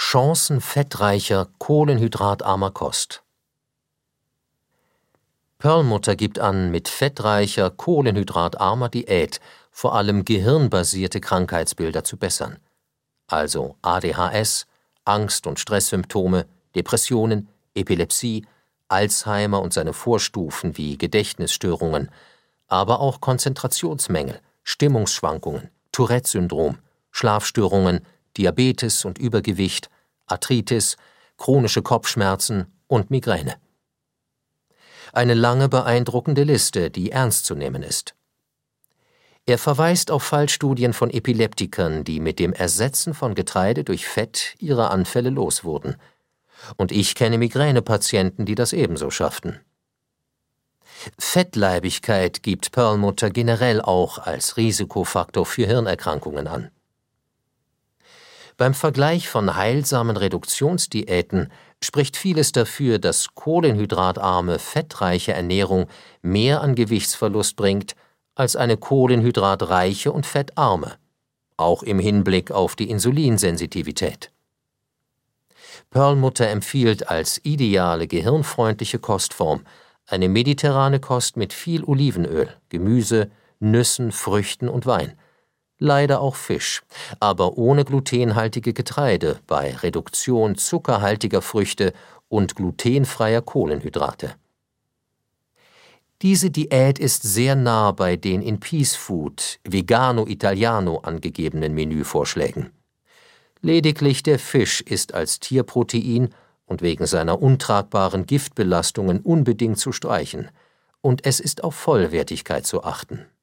Chancen fettreicher, kohlenhydratarmer Kost. Perlmutter gibt an, mit fettreicher, kohlenhydratarmer Diät vor allem gehirnbasierte Krankheitsbilder zu bessern. Also ADHS, Angst- und Stresssymptome, Depressionen, Epilepsie, Alzheimer und seine Vorstufen wie Gedächtnisstörungen, aber auch Konzentrationsmängel, Stimmungsschwankungen, Tourette-Syndrom, Schlafstörungen, Diabetes und Übergewicht, Arthritis, chronische Kopfschmerzen und Migräne. Eine lange, beeindruckende Liste, die ernst zu nehmen ist. Er verweist auf Fallstudien von Epileptikern, die mit dem Ersetzen von Getreide durch Fett ihre Anfälle los wurden. Und ich kenne Migränepatienten, die das ebenso schafften. Fettleibigkeit gibt Perlmutter generell auch als Risikofaktor für Hirnerkrankungen an. Beim Vergleich von heilsamen Reduktionsdiäten spricht vieles dafür, dass kohlenhydratarme, fettreiche Ernährung mehr an Gewichtsverlust bringt als eine kohlenhydratreiche und fettarme, auch im Hinblick auf die Insulinsensitivität. Perlmutter empfiehlt als ideale gehirnfreundliche Kostform eine mediterrane Kost mit viel Olivenöl, Gemüse, Nüssen, Früchten und Wein. Leider auch Fisch, aber ohne glutenhaltige Getreide bei Reduktion zuckerhaltiger Früchte und glutenfreier Kohlenhydrate. Diese Diät ist sehr nah bei den in Peace Food Vegano Italiano angegebenen Menüvorschlägen. Lediglich der Fisch ist als Tierprotein und wegen seiner untragbaren Giftbelastungen unbedingt zu streichen, und es ist auf Vollwertigkeit zu achten.